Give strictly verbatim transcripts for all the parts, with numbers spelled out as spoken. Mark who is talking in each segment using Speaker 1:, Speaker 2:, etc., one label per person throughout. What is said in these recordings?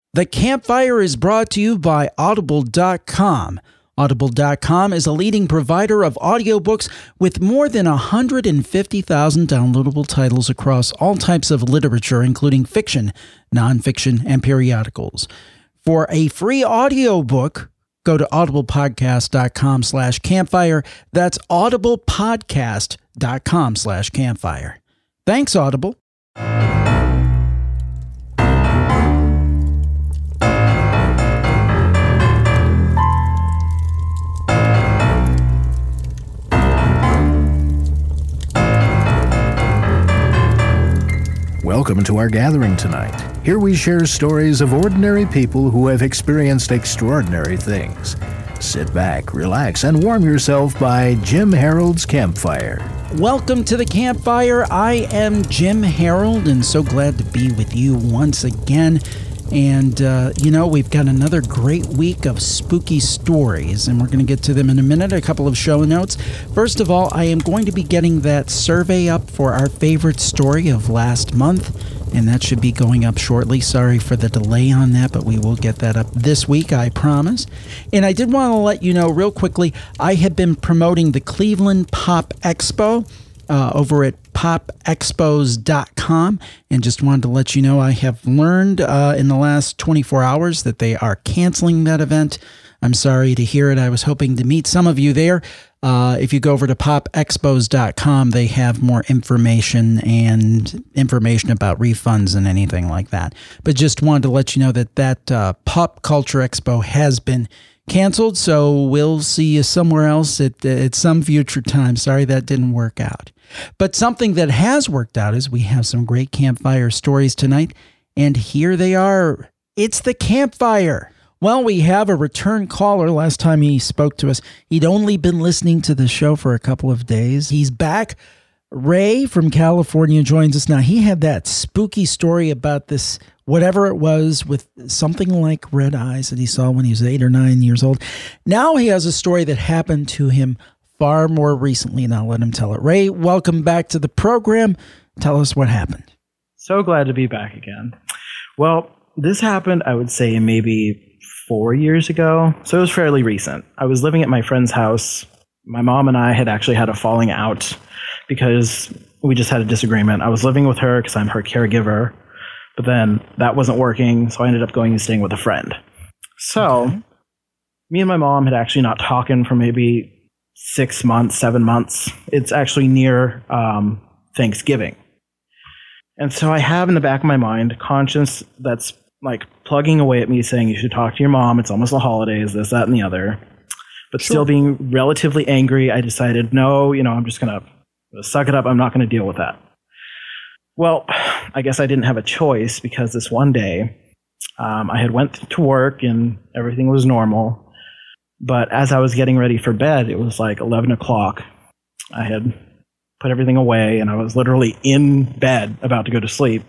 Speaker 1: The Campfire is brought to you by Audible dot com. Audible dot com is a leading provider of audiobooks with more than one hundred fifty thousand downloadable titles across all types of literature, including fiction, nonfiction, and periodicals. For a free audiobook, go to audiblepodcast dot com slash campfire. That's audiblepodcast dot com slash campfire. Thanks, Audible.
Speaker 2: Welcome to our gathering tonight. Here we share stories of ordinary people who have experienced extraordinary things. Sit back, relax, and warm yourself by Jim Harold's Campfire.
Speaker 1: Welcome to the Campfire. I am Jim Harold, and so glad to be with you once again. And, uh, you know, we've got another great week of spooky stories, and we're going to get to them in a minute. A couple of show notes. First of all, I am going to be getting that survey up for our favorite story of last month, and that should be going up shortly. Sorry for the delay on that, but we will get that up this week, I promise. And I did want to let you know real quickly, I have been promoting the Cleveland Pop Expo uh, over at pop expos dot com, and just wanted to let you know I have learned uh, in the last twenty-four hours that they are canceling that event. I'm sorry to hear it. I was hoping to meet some of you there. Uh, if you go over to pop expos dot com, they have more information and information about refunds and anything like that. But just wanted to let you know that that uh, Pop Culture Expo has been canceled, so we'll see you somewhere else at, at some future time. Sorry that didn't work out. But something that has worked out is we have some great campfire stories tonight, and here they are. It's the Campfire. Well, we have a return caller. Last time he spoke to us, he'd only been listening to the show for a couple of days. He's back. Ray from California joins us now. He had that spooky story about this, whatever it was, with something like red eyes that he saw when he was eight or nine years old. Now he has a story that happened to him far more recently, and I'll let him tell it. Ray, welcome back to the program. Tell us what happened.
Speaker 3: So glad to be back again. Well, this happened, I would say, maybe four years ago. So it was fairly recent. I was living at my friend's house. My mom and I had actually had a falling out because we just had a disagreement. I was living with her because I'm her caregiver, but then that wasn't working, so I ended up going and staying with a friend. So okay. Me and my mom had actually not talking for maybe six months, seven months. It's actually near um, Thanksgiving. And so I have in the back of my mind conscience that's like plugging away at me saying, you should talk to your mom. It's almost the holidays, this, that, and the other. But sure. Still being relatively angry, I decided, no, you know, I'm just going to suck it up. I'm not going to deal with that. Well, I guess I didn't have a choice because this one day um, I had went to work and everything was normal. But as I was getting ready for bed, it was like eleven o'clock. I had put everything away, and I was literally in bed about to go to sleep.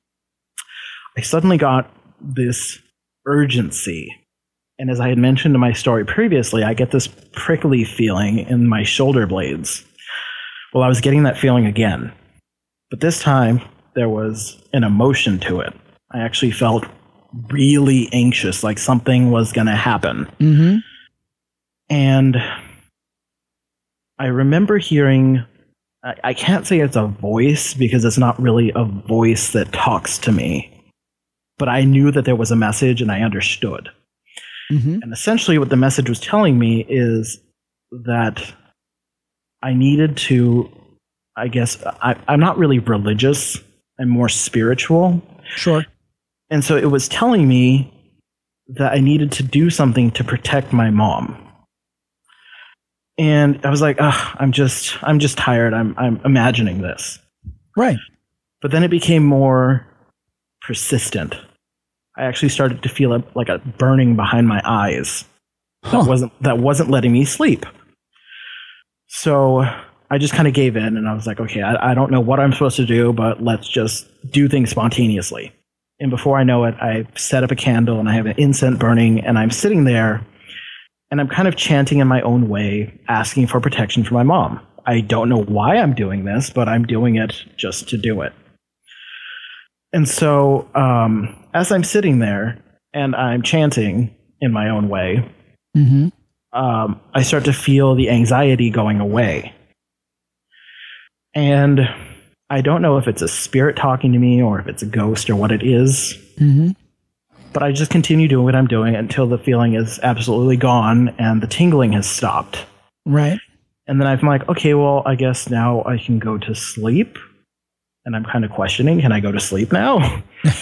Speaker 3: I suddenly got this urgency. And as I had mentioned in my story previously, I get this prickly feeling in my shoulder blades. Well, I was getting that feeling again. But this time, there was an emotion to it. I actually felt really anxious, like something was going to happen.
Speaker 1: Mm-hmm.
Speaker 3: And I remember hearing, I, I can't say it's a voice because it's not really a voice that talks to me, but I knew that there was a message and I understood.
Speaker 1: Mm-hmm.
Speaker 3: And essentially what the message was telling me is that I needed to, I guess, I, I'm not really religious, I'm more spiritual.
Speaker 1: Sure.
Speaker 3: And so it was telling me that I needed to do something to protect my mom. And I was like, ugh, I'm just, I'm just tired. I'm, I'm imagining this.
Speaker 1: Right.
Speaker 3: But then it became more persistent. I actually started to feel a, like a burning behind my eyes. Huh. That wasn't, that wasn't letting me sleep. So I just kind of gave in and I was like, okay, I, I don't know what I'm supposed to do, but let's just do things spontaneously. And before I know it, I set up a candle and I have an incense burning and I'm sitting there and I'm kind of chanting in my own way, asking for protection for my mom. I don't know why I'm doing this, but I'm doing it just to do it. And so um, as I'm sitting there and I'm chanting in my own way,
Speaker 1: Mm-hmm.
Speaker 3: um, I start to feel the anxiety going away. And I don't know if it's a spirit talking to me or if it's a ghost or what it is.
Speaker 1: Mm-hmm.
Speaker 3: But I just continue doing what I'm doing until the feeling is absolutely gone and the tingling has stopped.
Speaker 1: Right.
Speaker 3: And then I'm like, okay, well, I guess now I can go to sleep. And I'm kind of questioning, can I go to sleep now?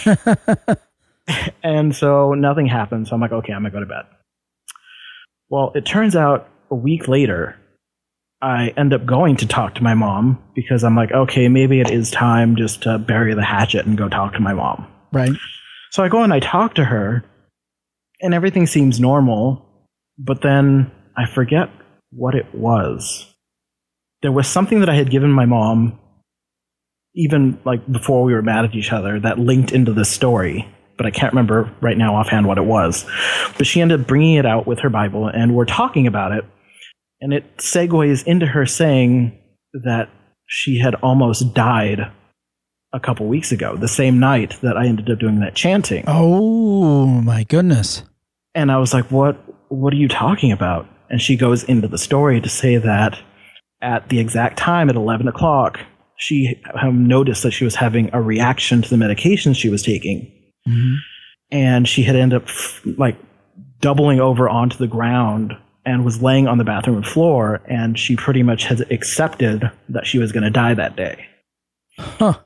Speaker 3: And so nothing happens. So I'm like, okay, I'm going to go to bed. Well, it turns out a week later, I end up going to talk to my mom because I'm like, okay, maybe it is time just to bury the hatchet and go talk to my mom.
Speaker 1: Right.
Speaker 3: So I go and I talk to her, and everything seems normal, but then I forget what it was. There was something that I had given my mom, even like before we were mad at each other, that linked into this story, but I can't remember right now offhand what it was. But she ended up bringing it out with her Bible, and we're talking about it, and it segues into her saying that she had almost died a couple weeks ago, the same night that I ended up doing that chanting.
Speaker 1: Oh my goodness.
Speaker 3: And I was like, what, what are you talking about? And she goes into the story to say that at the exact time at eleven o'clock, she um, noticed that she was having a reaction to the medication she was taking.
Speaker 1: Mm-hmm.
Speaker 3: And she had ended up like doubling over onto the ground and was laying on the bathroom floor. And she pretty much had accepted that she was going to die that day.
Speaker 1: Huh.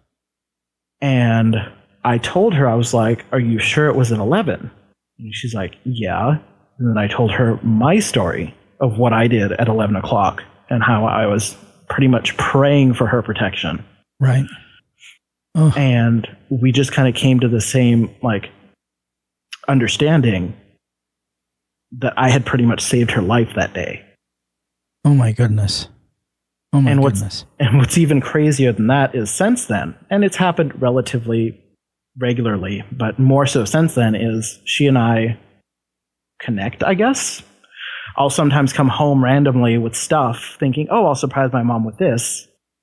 Speaker 3: And I told her, I was like, are you sure it was at eleven? And she's like, yeah. And then I told her my story of what I did at eleven o'clock and how I was pretty much praying for her protection.
Speaker 1: Right. Oh.
Speaker 3: And we just kind of came to the same, like, understanding that I had pretty much saved her life that day.
Speaker 1: Oh my goodness. Oh my
Speaker 3: and what's,
Speaker 1: goodness.
Speaker 3: And what's even crazier than that is since then, and it's happened relatively regularly, but more so since then, is she and I connect, I guess. I'll sometimes come home randomly with stuff thinking, oh, I'll surprise my mom with this.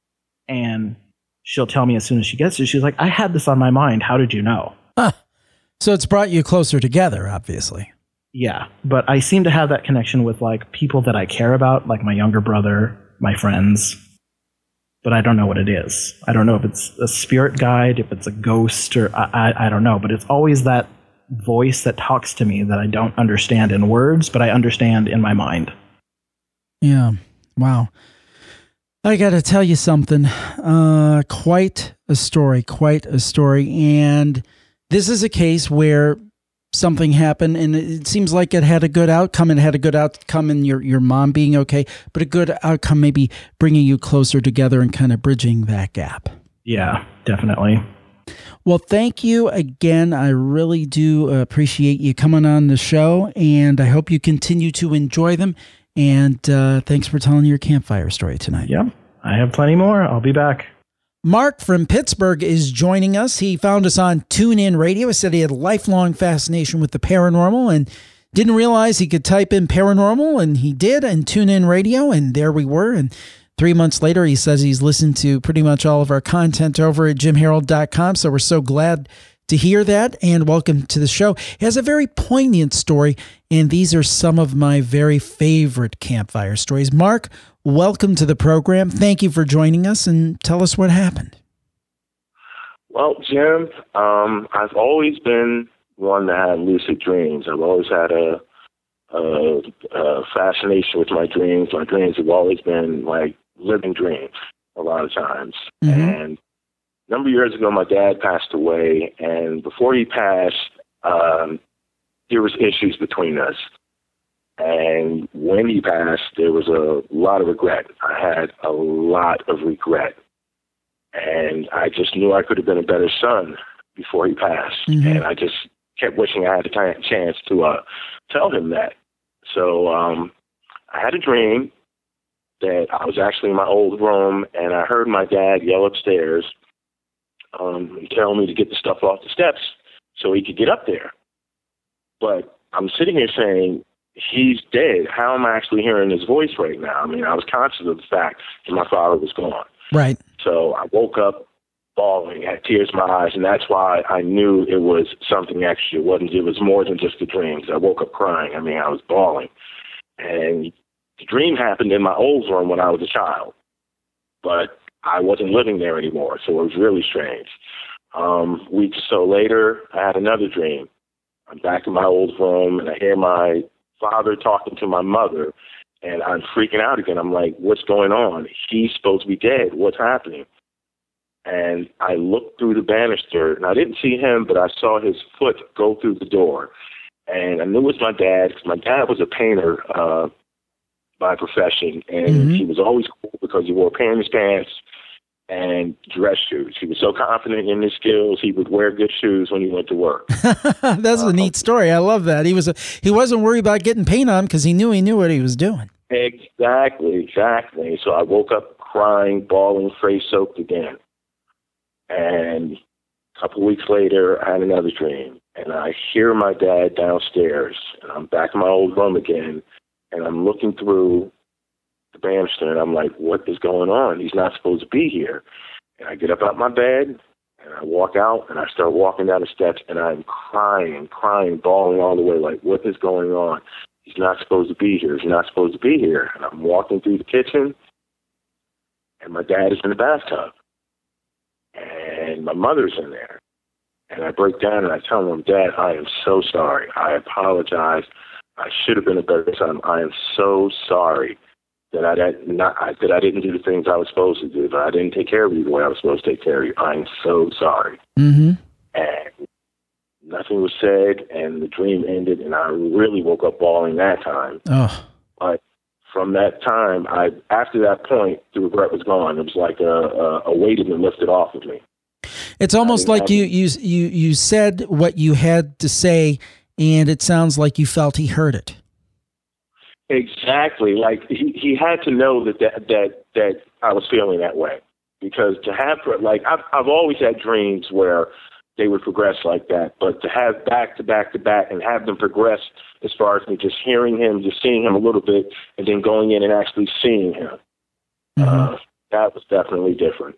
Speaker 3: And she'll tell me as soon as she gets it, she's like, I had this on my mind. How did you know?
Speaker 1: Huh. So it's brought you closer together, obviously.
Speaker 3: Yeah, but I seem to have that connection with like people that I care about, like my younger brother, my friends, but I don't know what it is. I don't know if it's a spirit guide, if it's a ghost, or I, I, I don't know, but it's always that voice that talks to me that I don't understand in words, but I understand in my mind.
Speaker 1: Yeah. Wow. I got to tell you something. Uh, quite a story, quite a story. And this is a case where something happened and it seems like it had a good outcome and had a good outcome in your, your mom being okay, but a good outcome maybe bringing you closer together and kind of bridging that gap.
Speaker 3: Yeah, definitely.
Speaker 1: Well, thank you again. I really do appreciate you coming on the show, and I hope you continue to enjoy them. And uh, thanks for telling your campfire story tonight.
Speaker 3: Yeah, I have plenty more. I'll be back.
Speaker 1: Mark from Pittsburgh is joining us. He found us on TuneIn Radio. He said he had a lifelong fascination with the paranormal and didn't realize he could type in paranormal, and he did, and TuneIn Radio, and there we were. And three months later, he says he's listened to pretty much all of our content over at jim harold dot com. So we're so glad to hear that, and welcome to the show. He has a very poignant story, and these are some of my very favorite campfire stories. Mark, welcome to the program. Thank you for joining us, and tell us what happened.
Speaker 4: Well, Jim, um, I've always been one that had lucid dreams. I've always had a, a, a fascination with my dreams. My dreams have always been like living dreams a lot of times. Mm-hmm. And a number of years ago, my dad passed away, and before he passed, um, there was issues between us. And when he passed, there was a lot of regret. I had a lot of regret. And I just knew I could have been a better son before he passed. Mm-hmm. And I just kept wishing I had a t- chance to uh, tell him that. So um, I had a dream that I was actually in my old room, and I heard my dad yell upstairs, um, telling me to get the stuff off the steps so he could get up there. But I'm sitting here saying, he's dead. How am I actually hearing his voice right now? I mean, I was conscious of the fact that my father was gone.
Speaker 1: Right.
Speaker 4: So I woke up bawling, I had tears in my eyes, and that's why I knew it was something extra. It wasn't. It was more than just a dream. I woke up crying. I mean, I was bawling, and the dream happened in my old room when I was a child, but I wasn't living there anymore, so it was really strange. Um, weeks or so later, I had another dream. I'm back in my old room, and I hear my father talking to my mother, and I'm freaking out again. I'm like, what's going on? He's supposed to be dead. What's happening? And I looked through the banister, and I didn't see him, but I saw his foot go through the door. And I knew it was my dad, because my dad was a painter uh, by profession, and mm-hmm. he was always cool because he wore painter's pants and dress shoes. He was so confident in his skills, he would wear good shoes when he went to work.
Speaker 1: That's uh, a neat story. I love that. He was a, he wasn't worried about getting paint on because he knew he knew what he was doing.
Speaker 4: Exactly, exactly. So I woke up crying, bawling, face soaked again. And a couple of weeks later, I had another dream, and I hear my dad downstairs, and I'm back in my old room again, and I'm looking through the banister, and I'm like, what is going on? He's not supposed to be here. And I get up out my bed, and I walk out, and I start walking down the steps, and I'm crying, crying, bawling all the way, like, what is going on? He's not supposed to be here. He's not supposed to be here. And I'm walking through the kitchen, and my dad is in the bathtub, and my mother's in there. And I break down, and I tell him, Dad, I am so sorry. I apologize. I should have been a better son. I am so sorry that I, that, not, I, that I didn't do the things I was supposed to do, that I didn't take care of you the way I was supposed to take care of you. I'm so sorry.
Speaker 1: Mm-hmm.
Speaker 4: And nothing was said, and the dream ended, and I really woke up bawling that time.
Speaker 1: Oh.
Speaker 4: But from that time, I after that point, the regret was gone. It was like a, a, a weight had been lifted off of me.
Speaker 1: It's almost like you, you, you, you said what you had to say, and it sounds like you felt he heard it.
Speaker 4: Exactly. Like he, he had to know that, that that that I was feeling that way, because to have like I've I've always had dreams where they would progress like that, but to have back to back to back and have them progress as far as me just hearing him, just seeing him a little bit, and then going in and actually seeing him, mm-hmm. uh, that was definitely different.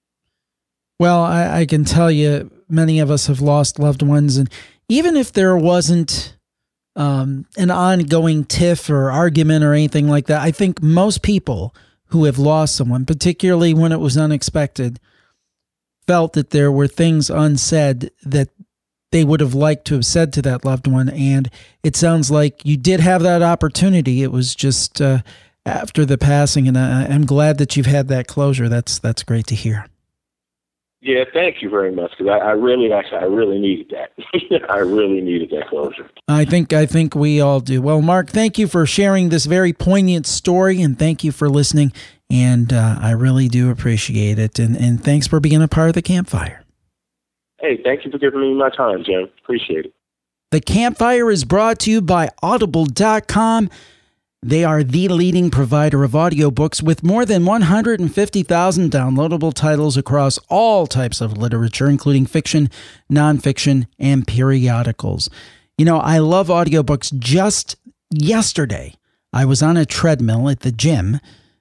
Speaker 1: Well, I, I can tell you, many of us have lost loved ones, and even if there wasn't Um, an ongoing tiff or argument or anything like that, I think most people who have lost someone, particularly when it was unexpected, felt that there were things unsaid that they would have liked to have said to that loved one. And it sounds like you did have that opportunity. It was just uh, after the passing, and I, I'm glad that you've had that closure. That's that's great to hear.
Speaker 4: Yeah, thank you very much, because I, I really, actually, I really needed that. I really needed that closure.
Speaker 1: I think, I think we all do. Well, Mark, thank you for sharing this very poignant story, and thank you for listening. And uh, I really do appreciate it. And, and thanks for being a part of the Campfire.
Speaker 4: Hey, thank you for giving me my time, Jim. Appreciate it.
Speaker 1: The Campfire is brought to you by Audible dot com. They are the leading provider of audiobooks with more than one hundred fifty thousand downloadable titles across all types of literature, including fiction, nonfiction, and periodicals. You know, I love audiobooks. Just yesterday, I was on a treadmill at the gym,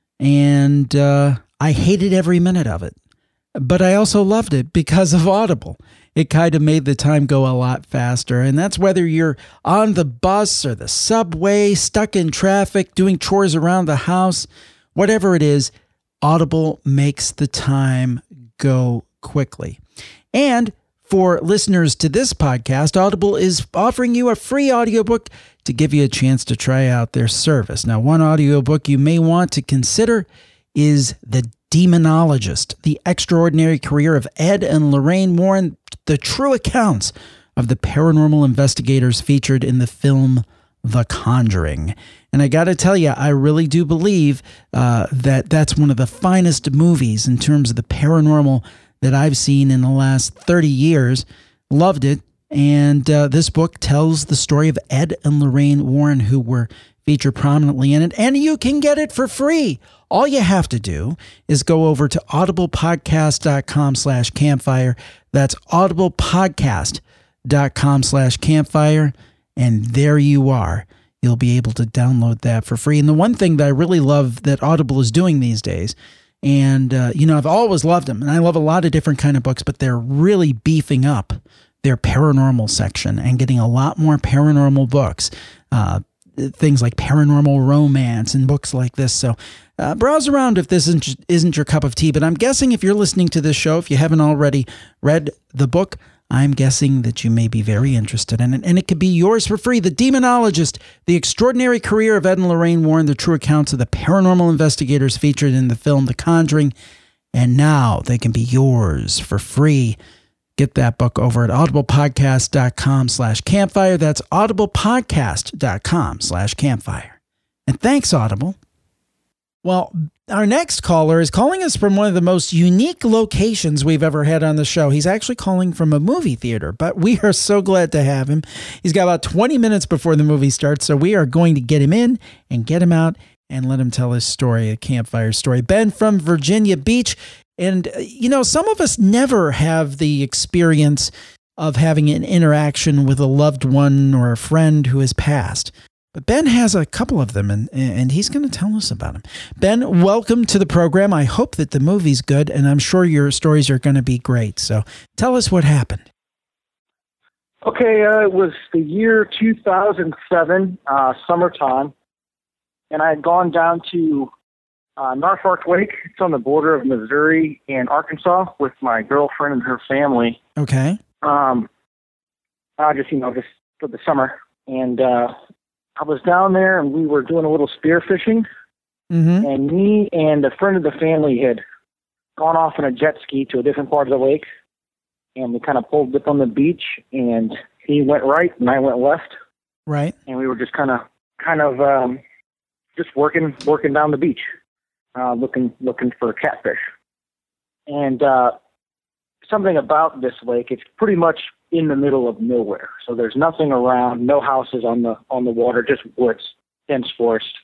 Speaker 1: and uh, I hated every minute of it. But I also loved it because of Audible. It kind of made the time go a lot faster. And that's whether you're on the bus or the subway, stuck in traffic, doing chores around the house, whatever it is, Audible makes the time go quickly. And for listeners to this podcast, Audible is offering you a free audiobook to give you a chance to try out their service. Now, one audiobook you may want to consider is The Demonologist, The Extraordinary Career of Ed and Lorraine Warren, the true accounts of the paranormal investigators featured in the film The Conjuring. And I got to tell you, I really do believe uh, that that's one of the finest movies in terms of the paranormal that I've seen in the last thirty years. Loved it. And uh, this book tells the story of Ed and Lorraine Warren, who were featured prominently in it. And you can get it for free. All you have to do is go over to audiblepodcast.com slash campfire. That's audiblepodcast.com slash campfire. And there you are. You'll be able to download that for free. And the one thing that I really love that Audible is doing these days And, uh, you know, I've always loved them, and I love a lot of different kind of books, but they're really beefing up their paranormal section and getting a lot more paranormal books, uh, things like paranormal romance and books like this. So uh, browse around if this isn't, isn't your cup of tea. But I'm guessing if you're listening to this show, if you haven't already read the book, I'm guessing that you may be very interested in it, and it could be yours for free. The Demonologist, The Extraordinary Career of Ed and Lorraine Warren, the true accounts of the paranormal investigators featured in the film The Conjuring, and now they can be yours for free. Get that book over at audiblepodcast.com slash campfire. That's audiblepodcast.com slash campfire. And thanks, Audible. Well, our next caller is calling us from one of the most unique locations we've ever had on the show. He's actually calling from a movie theater, but we are so glad to have him. He's got about twenty minutes before the movie starts, so we are going to get him in and get him out and let him tell his story, a campfire story. Ben from Virginia Beach. And, you know, some of us never have the experience of having an interaction with a loved one or a friend who has passed. But Ben has a couple of them, and, and he's going to tell us about them. Ben, welcome to the program. I hope that the movie's good, and I'm sure your stories are going to be great. So tell us what happened.
Speaker 5: Okay, uh, it was the year two thousand seven, uh, summertime, and I had gone down to uh, Norfolk Lake. It's on the border of Missouri and Arkansas with my girlfriend and her family.
Speaker 1: Okay.
Speaker 5: Um, I just, you know, just for the summer. And uh, I was down there, and we were doing a little spear fishing.
Speaker 1: Mm-hmm.
Speaker 5: And me and a friend of the family had gone off on a jet ski to a different part of the lake. And we kind of pulled up on the beach, and he went right, and I went left.
Speaker 1: Right.
Speaker 5: And we were just kind of, kind of, um, just working, working down the beach, uh, looking, looking for catfish. And uh, something about this lake, it's pretty much in the middle of nowhere. So there's nothing around, no houses on the on the water, just woods, dense forest.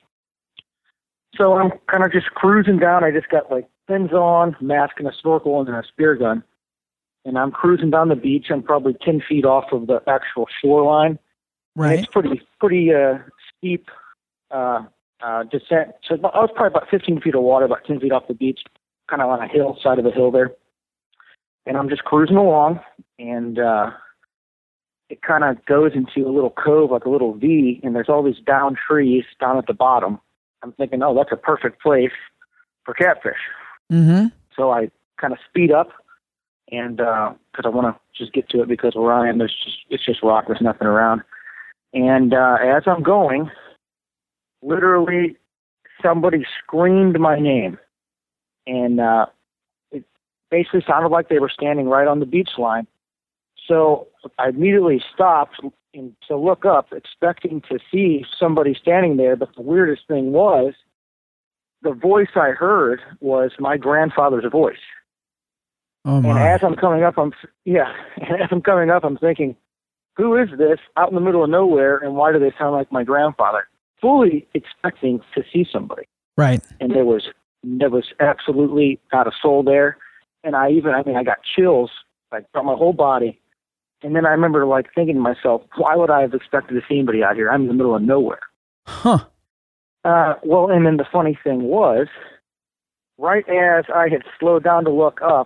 Speaker 5: So I'm kind of just cruising down. I just got like fins on, mask and a snorkel and a spear gun. And I'm cruising down the beach. I'm probably ten feet off of the actual shoreline.
Speaker 1: Right.
Speaker 5: And it's pretty, pretty uh, steep uh, uh, descent. So I was probably about fifteen feet of water, about ten feet off the beach, kind of on a hill, side of the hill there. And I'm just cruising along, and uh, it kind of goes into a little cove, like a little V, and there's all these down trees down at the bottom. I'm thinking, oh, that's a perfect place for catfish.
Speaker 1: Mm-hmm.
Speaker 5: So I kind of speed up, and because uh, I want to just get to it, because where I am, there's just it's just rock, there's nothing around. And uh, as I'm going, literally somebody screamed my name, and uh, it basically sounded like they were standing right on the beach line. So I immediately stopped and to look up, expecting to see somebody standing there. But the weirdest thing was, the voice I heard was my grandfather's voice.
Speaker 1: Oh my.
Speaker 5: And as I'm coming up, I'm yeah. And as I'm coming up, I'm thinking, who is this out in the middle of nowhere, and why do they sound like my grandfather? Fully expecting to see somebody.
Speaker 1: Right.
Speaker 5: And there was there was absolutely not a soul there. And I even, I mean, I got chills like from my whole body. And then I remember like thinking to myself, why would I have expected to see anybody out here? I'm in the middle of nowhere.
Speaker 1: Huh.
Speaker 5: Uh, well, and then the funny thing was, right as I had slowed down to look up,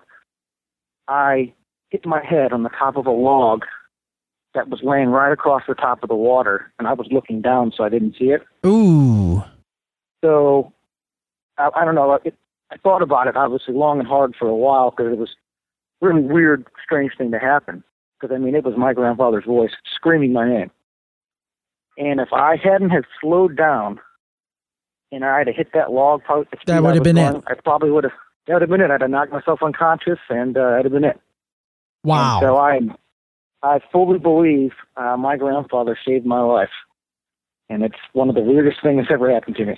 Speaker 5: I hit my head on the top of a log that was laying right across the top of the water, and I was looking down, so I didn't see it.
Speaker 1: Ooh.
Speaker 5: So, I, I don't know, it, I thought about it, obviously, long and hard for a while, because it was a really weird, strange thing to happen. Because, I mean, it was my grandfather's voice screaming my name. And if I hadn't have slowed down, and I had hit that log, probably,
Speaker 1: that would have been
Speaker 5: going,
Speaker 1: it.
Speaker 5: I probably would have, that would have been it. I'd have knocked myself unconscious, and uh, that'd have been it.
Speaker 1: Wow.
Speaker 5: And so I, I fully believe uh, my grandfather saved my life. And it's one of the weirdest things that's ever happened to me.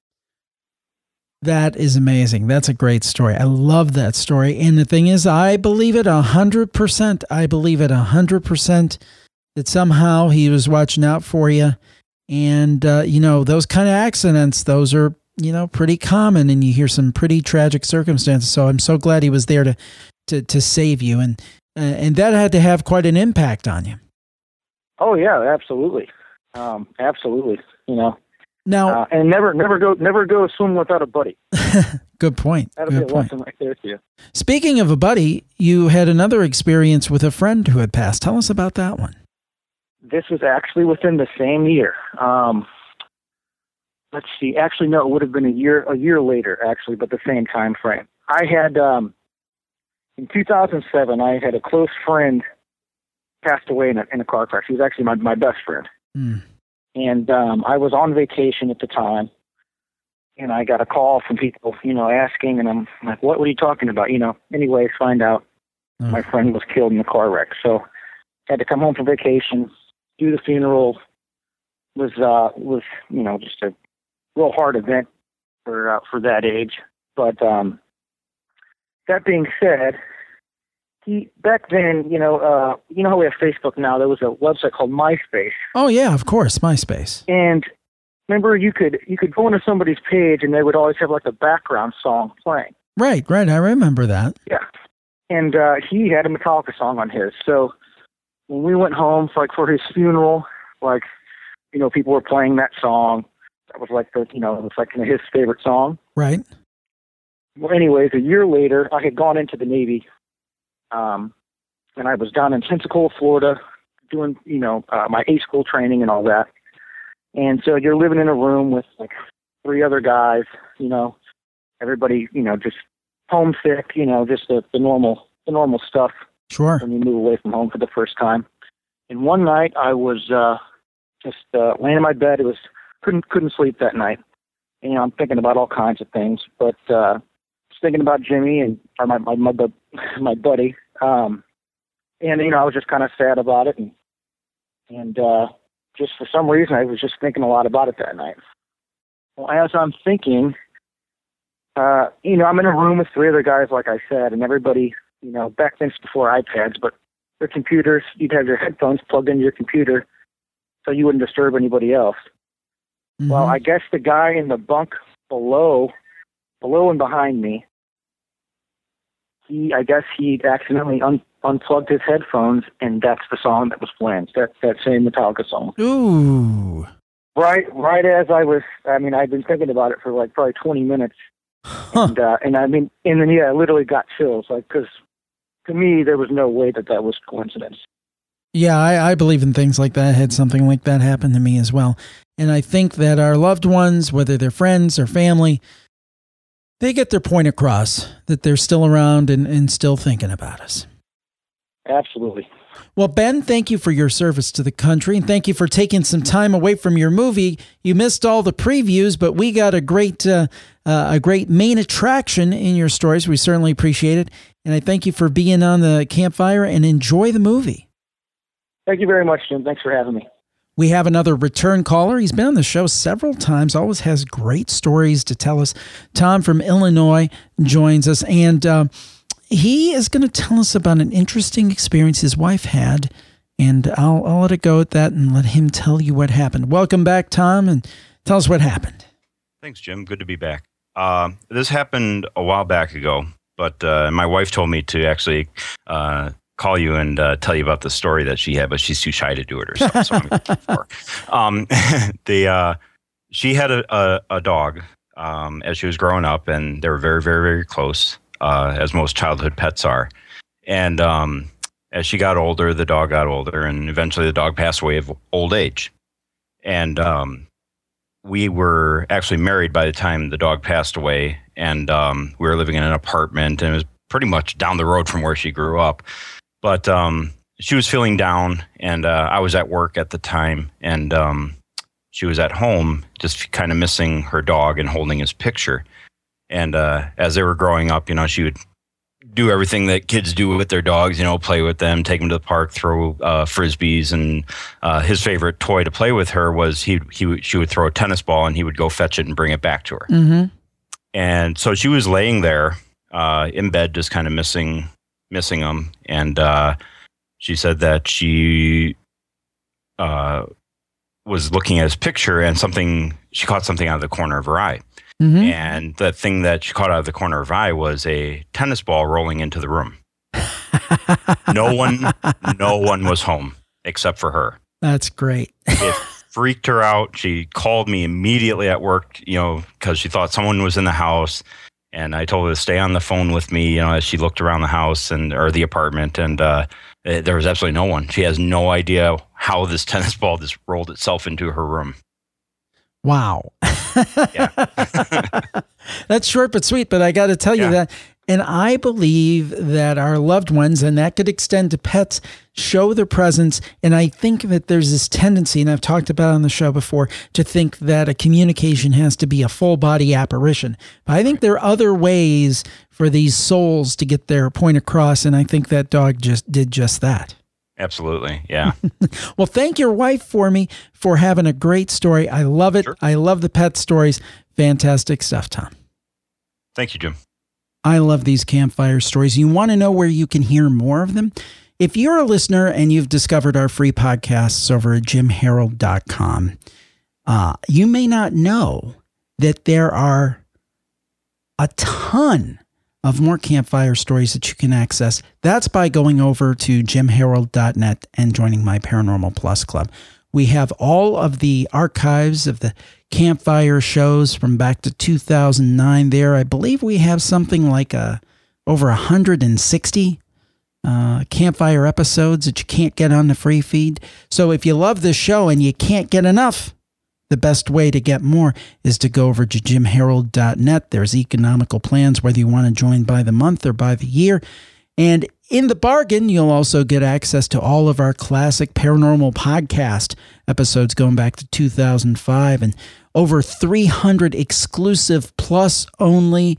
Speaker 1: That is amazing. That's a great story. I love that story. And the thing is, I believe it a hundred percent. I believe it a hundred percent that somehow he was watching out for you. And, uh, you know, those kind of accidents, those are, you know, pretty common, and you hear some pretty tragic circumstances. So I'm so glad he was there to, to, to save you. And, uh, and that had to have quite an impact on you.
Speaker 5: Oh yeah, absolutely. Um, absolutely. You know,
Speaker 1: Now,
Speaker 5: uh, and never, never go, never go swim without a buddy.
Speaker 1: Good point.
Speaker 5: That'll
Speaker 1: Good
Speaker 5: be a
Speaker 1: point.
Speaker 5: lesson right there too.
Speaker 1: Speaking of a buddy, you had another experience with a friend who had passed. Tell us about that one.
Speaker 5: This was actually within the same year. Um, let's see. Actually, no, it would have been a year a year later, actually, but the same time frame. I had um, in two thousand seven. I had a close friend passed away in a, in a car crash. He was actually my my best friend,
Speaker 1: Mm.
Speaker 5: and um, I was on vacation at the time. And I got a call from people, you know, asking, and I'm like, what were you talking about? You know, anyways, find out
Speaker 1: Oh.
Speaker 5: my friend was killed in a car wreck. So had to come home from vacation, do the funeral. Was, uh, was, you know, just a real hard event for, uh, for that age. But, um, that being said, he, back then, you know, uh, you know how we have Facebook now, there was a website called MySpace.
Speaker 1: Oh, yeah, of course, MySpace.
Speaker 5: And remember, you could you could go into somebody's page, and they would always have like a background song playing.
Speaker 1: Right, right. I remember that.
Speaker 5: Yeah, and uh, he had a Metallica song on his. So when we went home, for, like for his funeral, like you know, people were playing that song. That was like the you know, it was like his favorite song.
Speaker 1: Right.
Speaker 5: Well, anyways, a year later, I had gone into the Navy, um, and I was down in Pensacola, Florida, doing you know uh, my A school training and all that. And so you're living in a room with like three other guys, you know, everybody, you know, just homesick, you know, just the, the normal, the normal stuff
Speaker 1: Sure.
Speaker 5: when you move away from home for the first time. And one night I was uh, just uh, laying in my bed. It was couldn't couldn't sleep that night. And, you know, I'm thinking about all kinds of things, but uh, just thinking about Jimmy and or my my my, my buddy. Um, and you know, I was just kind of sad about it, and and. uh Just for some reason, I was just thinking a lot about it that night. Well, as I'm thinking, uh, you know, I'm in a room with three other guys, like I said, and everybody, you know, back then it's before iPads, but their computers, you'd have your headphones plugged into your computer so you wouldn't disturb anybody else.
Speaker 1: Mhm.
Speaker 5: Well, I guess the guy in the bunk below, below and behind me, he, I guess he accidentally un- unplugged his headphones, and that's the song that was playing. That that same Metallica song.
Speaker 1: Ooh.
Speaker 5: Right, right as I was. I mean, I'd been thinking about it for like probably twenty minutes,
Speaker 1: Huh.
Speaker 5: and uh, and I mean, and then yeah, I literally got chills. Like, because to me, there was no way that that was coincidence.
Speaker 1: Yeah, I, I believe in things like that. I had something like that happen to me as well. And I think that our loved ones, whether they're friends or family, they get their point across that they're still around and, and still thinking about us.
Speaker 5: Absolutely.
Speaker 1: Well, Ben, thank you for your service to the country, and thank you for taking some time away from your movie. You missed all the previews, but we got a great uh, uh, a great main attraction in your stories. We certainly appreciate it, and I thank you for being on the campfire, and enjoy the movie.
Speaker 5: Thank you very much, Jim. Thanks for having me.
Speaker 1: We have another return caller. He's been on the show several times, always has great stories to tell us. Tom from Illinois joins us, and uh, he is going to tell us about an interesting experience his wife had, and I'll, I'll let it go at that and let him tell you what happened. Welcome back, Tom, and tell us what happened.
Speaker 6: Thanks, Jim. Good to be back. Uh, this happened a while back ago, but uh, my wife told me to actually uh, call you and uh, tell you about the story that she had, but she's too shy to do it herself. So I'm gonna keep it for her. Um, the uh, she had a, a, a dog um, as she was growing up, and they were very, very, very close, uh, as most childhood pets are. And um, as she got older, the dog got older, and eventually the dog passed away of old age. And um, we were actually married by the time the dog passed away, and um, we were living in an apartment, and it was pretty much down the road from where she grew up. But um, she was feeling down, and uh, I was at work at the time, and um, she was at home just kind of missing her dog and holding his picture. And uh, as they were growing up, you know, she would do everything that kids do with their dogs, you know, play with them, take them to the park, throw uh, Frisbees. And uh, his favorite toy to play with her was he, he she would throw a tennis ball, and he would go fetch it and bring it back to her.
Speaker 1: Mm-hmm.
Speaker 6: And so she was laying there uh, in bed, just kind of missing missing him. And uh, she said that she uh, was looking at his picture, and something she caught something out of the corner of her eye.
Speaker 1: Mm-hmm.
Speaker 6: And the thing that she caught out of the corner of her eye was a tennis ball rolling into the room. No one, no one was home except for her.
Speaker 1: That's great.
Speaker 6: It freaked her out. She called me immediately at work, you know, because she thought someone was in the house. And I told her to stay on the phone with me, you know, as she looked around the house and or the apartment, and uh, there was absolutely no one. She has no idea how this tennis ball just rolled itself into her room.
Speaker 1: Wow.
Speaker 6: Yeah.
Speaker 1: That's short but sweet, but I got to tell you
Speaker 6: Yeah.
Speaker 1: that. And I believe that our loved ones, and that could extend to pets, show their presence. And I think that there's this tendency, and I've talked about it on the show before, to think that a communication has to be a full body apparition. But I think there are other ways for these souls to get their point across. And I think that dog just did just that.
Speaker 6: Absolutely. Yeah.
Speaker 1: Well, thank your wife for me for having a great story. I love it.
Speaker 6: Sure.
Speaker 1: I love the pet stories. Fantastic stuff, Tom.
Speaker 6: Thank you, Jim.
Speaker 1: I love these campfire stories. You want to know where you can hear more of them? If you're a listener and you've discovered our free podcasts over at jim harold dot com, uh, you may not know that there are a ton of more campfire stories that you can access. That's by going over to jim harold dot net and joining my Paranormal Plus Club. We have all of the archives of the campfire shows from back to two thousand nine there. I believe we have something like a, over one hundred sixty uh, campfire episodes that you can't get on the free feed. So if you love this show and you can't get enough, the best way to get more is to go over to jim harold dot net. There's economical plans, whether you want to join by the month or by the year. And in the bargain, you'll also get access to all of our classic paranormal podcast episodes going back to two thousand five and over three hundred exclusive plus only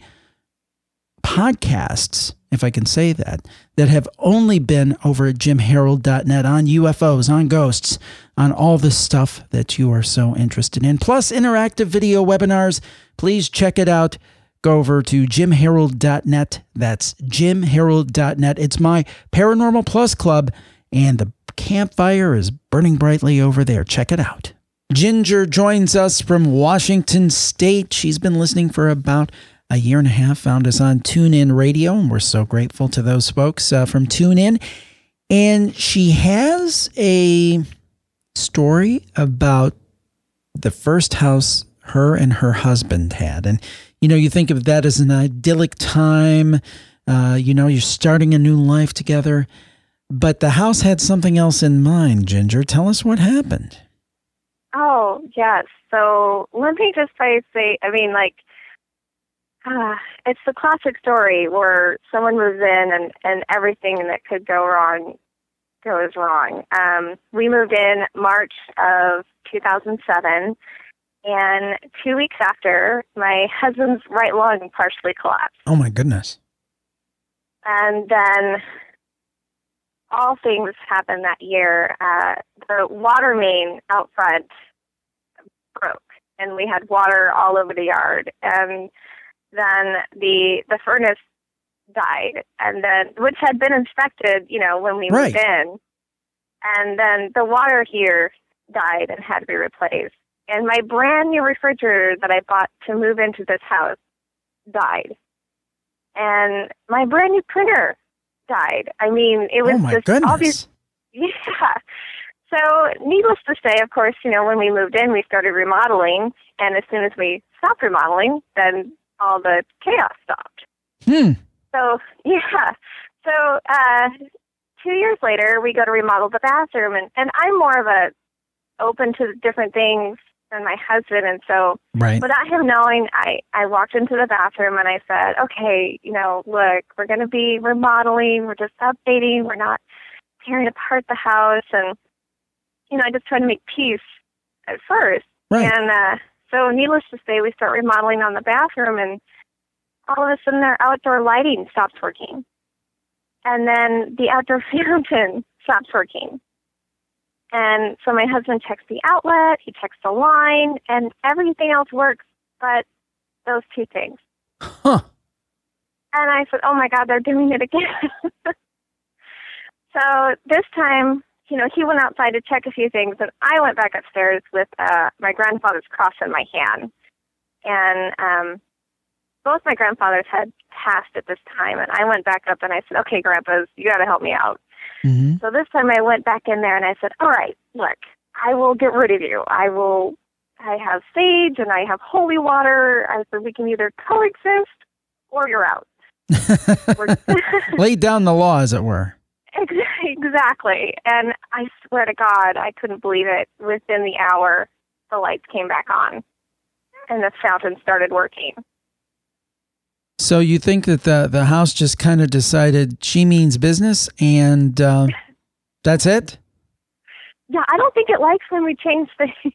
Speaker 1: podcasts, if I can say that, that have only been over at jim harold dot net on U F Os, on ghosts, on all the stuff that you are so interested in, plus interactive video webinars. Please check it out. Go over to jim harold dot net. That's jim harold dot net. It's my Paranormal Plus Club, and the campfire is burning brightly over there. Check it out. Ginger joins us from Washington State. She's been listening for about a year and a half, found us on TuneIn Radio, and we're so grateful to those folks uh, from TuneIn. And she has a story about the first house her and her husband had. And you know, you think of that as an idyllic time. Uh, you know, you're starting a new life together. But the house had something else in mind, Ginger. Tell us what happened.
Speaker 7: Oh, yes. So let me just say, say I mean, like, uh, it's the classic story where someone moves in and, and everything that could go wrong goes wrong. Um, we moved in March of two thousand seven. And two weeks after, my husband's right lung partially collapsed.
Speaker 1: Oh, my goodness.
Speaker 7: And then all things happened that year. Uh, the water main out front broke, and we had water all over the yard. And then the the furnace died, and then which had been inspected, you know, when we
Speaker 1: Right.
Speaker 7: moved in. And then the water heater died and had to be replaced. And my brand new refrigerator that I bought to move into this house died. And my brand new printer died. I mean, it was
Speaker 1: Oh, my
Speaker 7: just
Speaker 1: goodness.
Speaker 7: all these. Yeah. So, needless to say, of course, you know, when we moved in, we started remodeling. And as soon as we stopped remodeling, then all the chaos stopped.
Speaker 1: Hmm.
Speaker 7: So, yeah. So, uh, two years later, we go to remodel the bathroom. And, and I'm more of a open to different things than my husband. And so,
Speaker 1: Right.
Speaker 7: without him knowing, I, I walked into the bathroom and I said, okay, you know, look, we're going to be remodeling. We're just updating. We're not tearing apart the house. And, you know, I just tried to make peace at first.
Speaker 1: Right.
Speaker 7: And uh, so needless to say, we start remodeling on the bathroom, and all of a sudden our outdoor lighting stops working. And then the outdoor fountain stops working. And so my husband checks the outlet, he checks the line, and everything else works but those two things.
Speaker 1: Huh.
Speaker 7: And I said, oh, my God, they're doing it again. So this time, you know, he went outside to check a few things, and I went back upstairs with uh, my grandfather's cross in my hand. And um, both my grandfathers had passed at this time, and I went back up and I said, okay, Grandpas, you got to help me out.
Speaker 1: Mm-hmm.
Speaker 7: So this time I went back in there and I said, all right, look, I will get rid of you. I will, I have sage and I have holy water. I said, we can either coexist or you're out.
Speaker 1: Laid down the law, as it were.
Speaker 7: Exactly. And I swear to God, I couldn't believe it. Within the hour, the lights came back on and the fountain started working.
Speaker 1: So you think that the, the house just kind of decided she means business and uh, that's it?
Speaker 7: Yeah, I don't think it likes when we change things.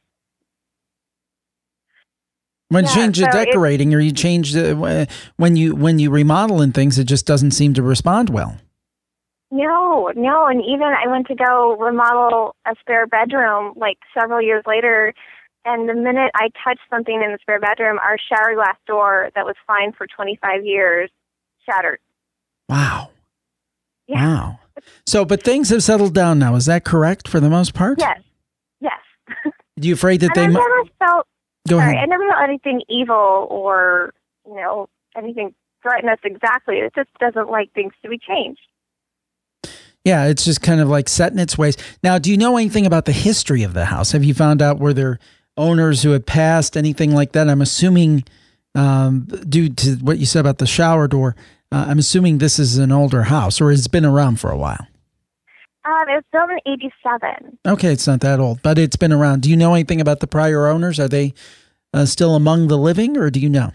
Speaker 1: When you
Speaker 7: yeah,
Speaker 1: change the
Speaker 7: so
Speaker 1: decorating or you change the, when you when you remodel and things, it just doesn't seem to respond well.
Speaker 7: No, no. And even I went to go remodel a spare bedroom like several years later, and the minute I touched something in the spare bedroom, our shower glass door that was fine for twenty-five years shattered.
Speaker 1: Wow.
Speaker 7: Yeah.
Speaker 1: Wow. So, but things have settled down now. Is that correct for the most part?
Speaker 7: Yes. Yes.
Speaker 1: Are you afraid that
Speaker 7: and
Speaker 1: they
Speaker 7: I
Speaker 1: might...
Speaker 7: never felt...
Speaker 1: Go
Speaker 7: sorry,
Speaker 1: ahead.
Speaker 7: I never felt anything evil or, you know, anything threaten us exactly. It just doesn't like things to be changed.
Speaker 1: Yeah, it's just kind of like set in its ways. Now, do you know anything about the history of the house? Have you found out were there owners who had passed, anything like that? I'm assuming, um, due to what you said about the shower door, uh, I'm assuming this is an older house, or it's been around for a while.
Speaker 7: Um, it was built in eighty-seven.
Speaker 1: Okay, it's not that old, but it's been around. Do you know anything about the prior owners? Are they uh, still among the living, or do you know?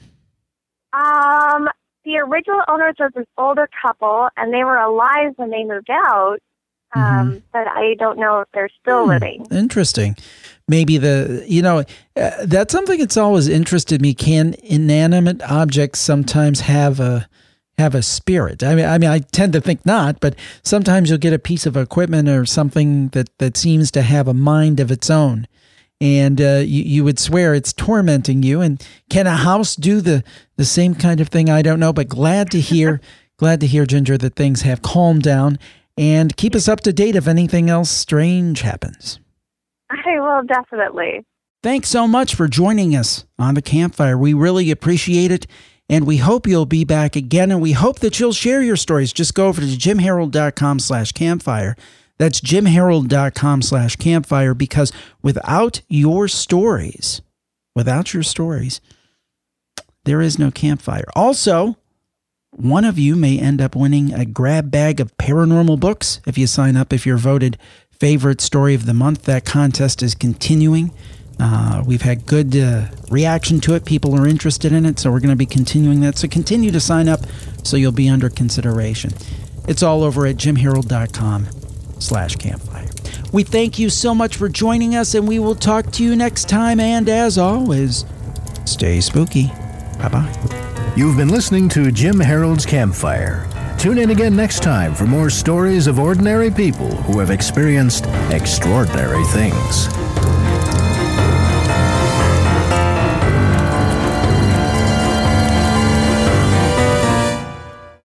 Speaker 7: Um, the original owners was an older couple, and they were alive when they moved out. Um, mm-hmm. But I don't know if they're still hmm, living.
Speaker 1: Interesting. Maybe the, you know, uh, that's something that's always interested me. Can inanimate objects sometimes have a have a spirit? I mean, I mean, I tend to think not, but sometimes you'll get a piece of equipment or something that, that seems to have a mind of its own. And uh, you, you would swear it's tormenting you. And can a house do the, the same kind of thing? I don't know, but glad to hear, glad to hear, Ginger, that things have calmed down. And keep us up to date if anything else strange happens.
Speaker 7: I will, definitely.
Speaker 1: Thanks so much for joining us on the campfire. We really appreciate it. And we hope you'll be back again. And we hope that you'll share your stories. Just go over to jimharold.com slash campfire. That's jimharold.com slash campfire, because without your stories, without your stories, there is no campfire. Also, one of you may end up winning a grab bag of paranormal books if you sign up, if you're voted favorite story of the month. That contest is continuing. Uh, we've had good uh, reaction to it. People are interested in it, so we're going to be continuing that. So continue to sign up so you'll be under consideration. It's all over at jimharold.com slash campfire. We thank you so much for joining us, and we will talk to you next time. And as always, stay spooky. Bye-bye.
Speaker 2: You've been listening to Jim Harold's Campfire. Tune in again next time for more stories of ordinary people who have experienced extraordinary things.